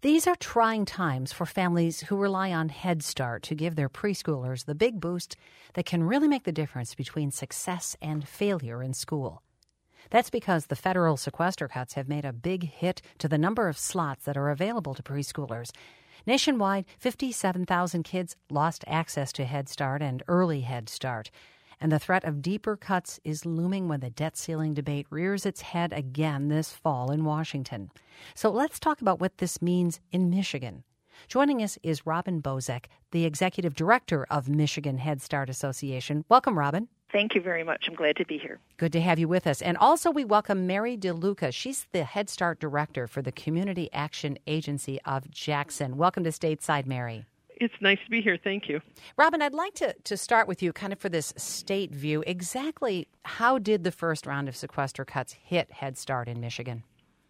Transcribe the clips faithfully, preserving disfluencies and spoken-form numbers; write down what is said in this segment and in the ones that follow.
These are trying times for families who rely on Head Start to give their preschoolers the big boost that can really make the difference between success and failure in school. That's because the federal sequester cuts have made a big hit to the number of slots that are available to preschoolers. Nationwide, fifty-seven thousand kids lost access to Head Start and Early Head Start. And the threat of deeper cuts is looming when the debt ceiling debate rears its head again this fall in Washington. So let's talk about what this means in Michigan. Joining us is Robin Bozek, the executive director of Michigan Head Start Association. Welcome, Robin. Thank you very much. I'm glad to be here. Good to have you with us. And also we welcome Mary DeLuca. She's the Head Start director for the Community Action Agency of Jackson. Welcome to Stateside, Mary. It's nice to be here. Thank you. Robin, I'd like to, to start with you kind of for this state view. Exactly how did the first round of sequester cuts hit Head Start in Michigan?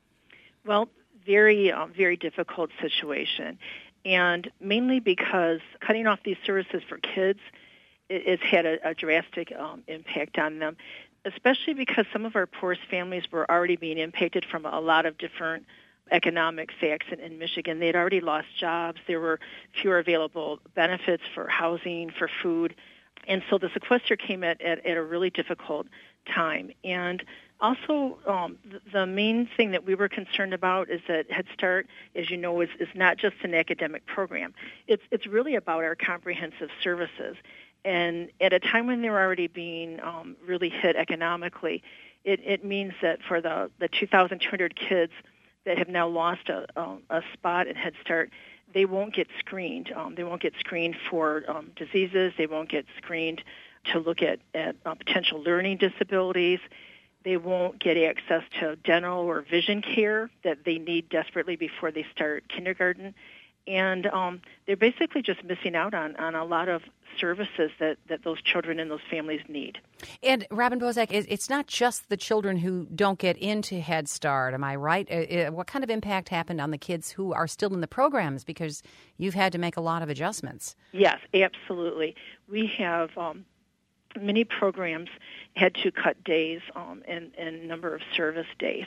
Well, very, uh, very difficult situation. And mainly because cutting off these services for kids it, it's had a, a drastic um, impact on them, especially because some of our poorest families were already being impacted from a lot of different economic facts in, in Michigan. They had already lost jobs. There were fewer available benefits for housing, for food. And so the sequester came at, at, at a really difficult time. And also, um, the, the main thing that we were concerned about is that Head Start, as you know, is, is not just an academic program. It's, it's really about our comprehensive services. And at a time when they're already being um, really hit economically, it, it means that for the, the two thousand two hundred kids that have now lost a, um, a spot in Head Start, they won't get screened. Um, they won't get screened for um, diseases. They won't get screened to look at, at uh, potential learning disabilities. They won't get access to dental or vision care that they need desperately before they start kindergarten. And um, they're basically just missing out on, on a lot of services that, that those children and those families need. And Robin Bozek, it's not just the children who don't get into Head Start, am I right? What kind of impact happened on the kids who are still in the programs because you've had to make a lot of adjustments? Yes, absolutely. We have um, many programs had to cut days um, and, and number of service days.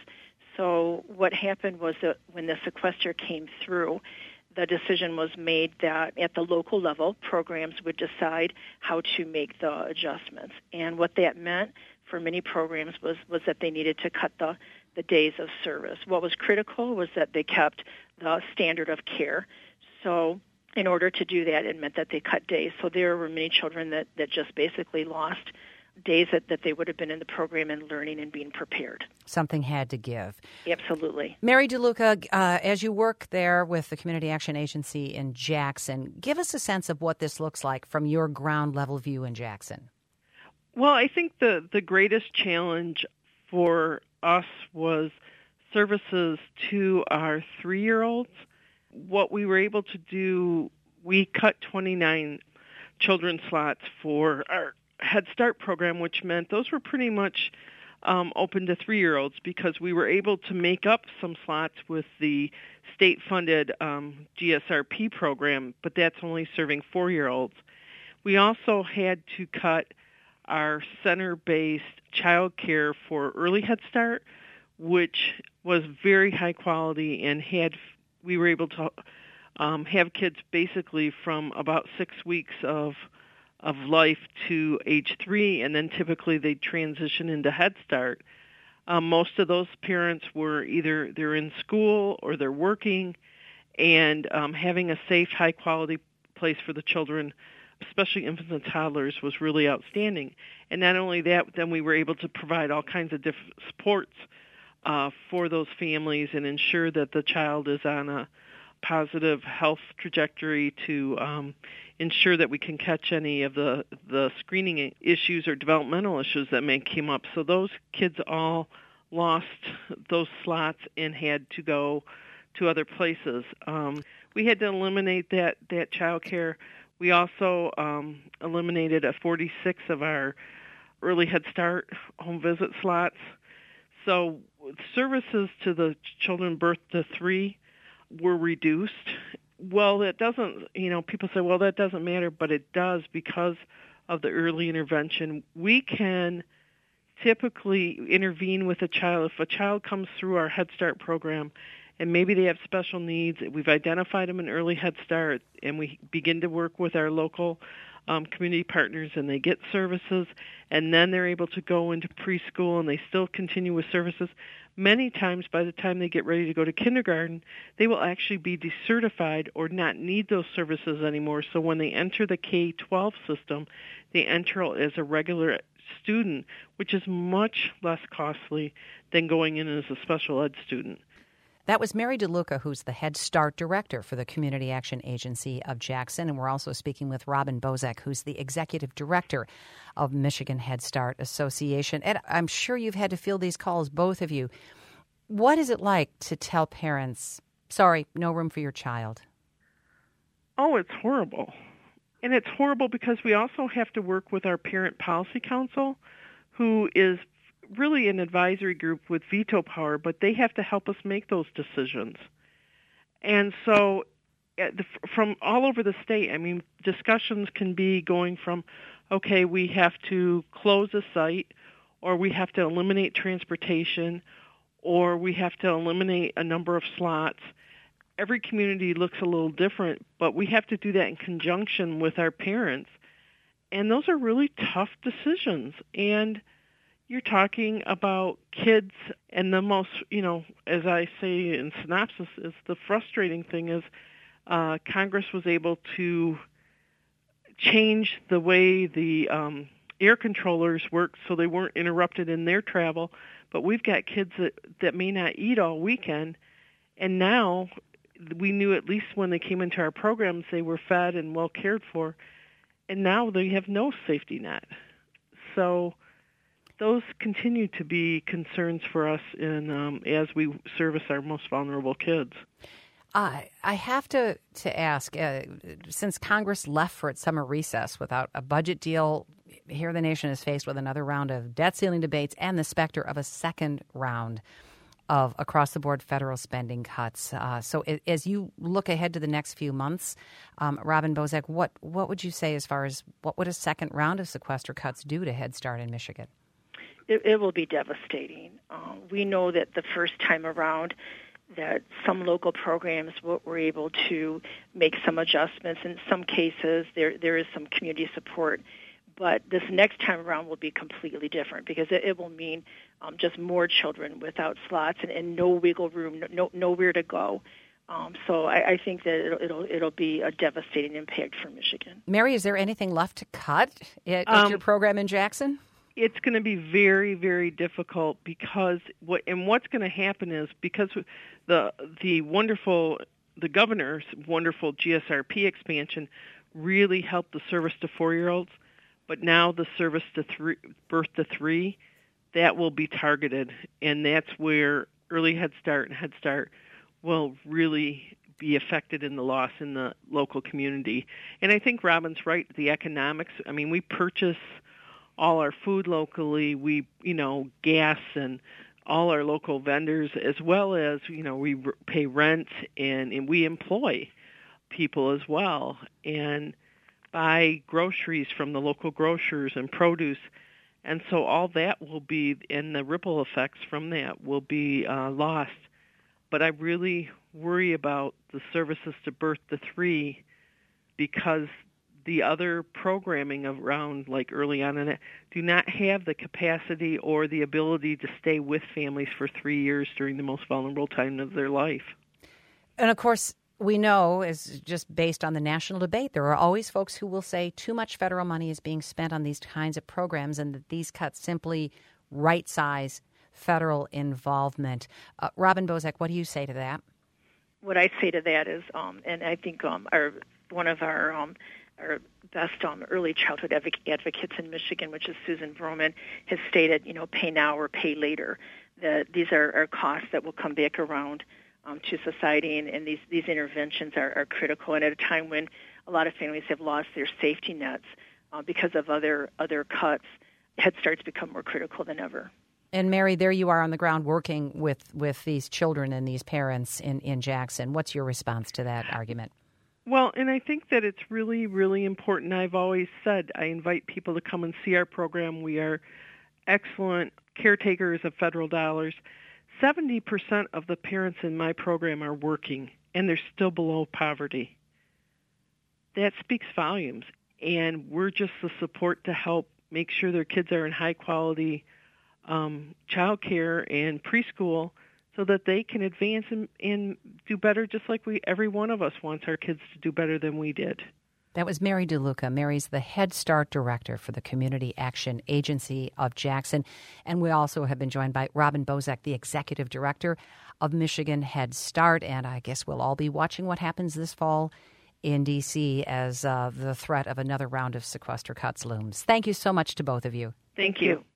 So what happened was that when the sequester came through, the decision was made that at the local level, programs would decide how to make the adjustments. And what that meant for many programs was, was that they needed to cut the, the days of service. What was critical was that they kept the standard of care. So in order to do that, it meant that they cut days. So there were many children that, that just basically lost days that, that they would have been in the program and learning and being prepared. Something had to give. Absolutely. Mary DeLuca, uh, as you work there with the Community Action Agency in Jackson, give us a sense of what this looks like from your ground level view in Jackson. Well, I think the, the greatest challenge for us was services to our three-year-olds. What we were able to do, we cut twenty-nine children's slots for our Head Start program, which meant those were pretty much um, open to three-year-olds because we were able to make up some slots with the state-funded um, G S R P program, but that's only serving four-year-olds. We also had to cut our center-based child care for Early Head Start, which was very high quality and had we were able to um, have kids basically from about six weeks of of life to age three, and then typically they transition into Head Start. Um, most of those parents were either they're in school or they're working, and um, having a safe, high-quality place for the children, especially infants and toddlers, was really outstanding. And not only that, then we were able to provide all kinds of different supports uh, for those families and ensure that the child is on a positive health trajectory to um, ensure that we can catch any of the, the screening issues or developmental issues that may come up. So those kids all lost those slots and had to go to other places. Um, we had to eliminate that, that child care. We also um, eliminated a forty-six of our Early Head Start home visit slots. So services to the children birth to three were reduced. Well, that doesn't, you know, people say, well, that doesn't matter, but it does because of the early intervention. We can typically intervene with a child. If a child comes through our Head Start program and maybe they have special needs. We've identified them in early Head Start, and we begin to work with our local um, community partners, and they get services, and then they're able to go into preschool, and they still continue with services. Many times, by the time they get ready to go to kindergarten, they will actually be decertified or not need those services anymore. So when they enter the K twelve system, they enter as a regular student, which is much less costly than going in as a special ed student. That was Mary DeLuca, who's the Head Start Director for the Community Action Agency of Jackson. And we're also speaking with Robin Bozek, who's the Executive Director of Michigan Head Start Association. Ed, I'm sure you've had to field these calls, both of you. What is it like to tell parents, sorry, no room for your child? Oh, it's horrible. And it's horrible because we also have to work with our Parent Policy Council, who is really an advisory group with veto power, but they have to help us make those decisions. And so from all over the state, I mean, discussions can be going from, okay, we have to close a site, or we have to eliminate transportation, or we have to eliminate a number of slots. Every community looks a little different, but we have to do that in conjunction with our parents. And those are really tough decisions. And you're talking about kids, and the most, you know, as I say in synopsis, is the frustrating thing is uh, Congress was able to change the way the um, air controllers worked so they weren't interrupted in their travel. But we've got kids that, that may not eat all weekend, and now we knew at least when they came into our programs they were fed and well cared for, and now they have no safety net. So those continue to be concerns for us in um, as we service our most vulnerable kids. Uh, I have to, to ask, uh, since Congress left for its summer recess without a budget deal, here the nation is faced with another round of debt ceiling debates and the specter of a second round of across-the-board federal spending cuts. Uh, so as you look ahead to the next few months, um, Robin Bozek, what, what would you say as far as what would a second round of sequester cuts do to Head Start in Michigan? It, it will be devastating. Uh, we know that the first time around that some local programs were able to make some adjustments. In some cases, there there is some community support. But this next time around will be completely different because it, it will mean um, just more children without slots and, and no wiggle room, no, nowhere to go. Um, so I, I think that it'll, it'll it'll be a devastating impact for Michigan. Mary, is there anything left to cut at, at um, your program in Jackson? It's going to be very, very difficult because what and what's going to happen is because the the wonderful the governor's wonderful G S R P expansion really helped the service to four-year-olds, but now the service to three, birth to three, that will be targeted, and that's where early Head Start and Head Start will really be affected in the loss in the local community. And I think Robin's right. The economics. I mean, we purchase all our food locally, we, you know, gas and all our local vendors, as well as, you know, we pay rent and, and we employ people as well and buy groceries from the local grocers and produce. And so all that will be, and the ripple effects from that will be uh, lost. But I really worry about the services to birth to three because the other programming around, like early on in it, do not have the capacity or the ability to stay with families for three years during the most vulnerable time of their life. And of course, we know, is just based on the national debate, there are always folks who will say too much federal money is being spent on these kinds of programs and that these cuts simply right-size federal involvement. Uh, Robin Bozek, what do you say to that? What I say to that is, um, and I think um, our one of our um, our best um, early childhood advoc- advocates in Michigan, which is Susan Vroman, has stated, you know, pay now or pay later. That these are, are costs that will come back around um, to society, and, and these, these interventions are, are critical. And at a time when a lot of families have lost their safety nets uh, because of other other cuts, Head Start's become more critical than ever. And Mary, there you are on the ground working with, with these children and these parents in, in Jackson. What's your response to that argument? Well, and I think that it's really, really important. I've always said I invite people to come and see our program. We are excellent caretakers of federal dollars. seventy percent of the parents in my program are working, and they're still below poverty. That speaks volumes, and we're just the support to help make sure their kids are in high-quality um, child care and preschool so that they can advance and, and do better, just like we every one of us wants our kids to do better than we did. That was Mary DeLuca. Mary's the Head Start Director for the Community Action Agency of Jackson. And we also have been joined by Robin Bozak, the Executive Director of Michigan Head Start. And I guess we'll all be watching what happens this fall in D C as uh, the threat of another round of sequester cuts looms. Thank you so much to both of you. Thank you.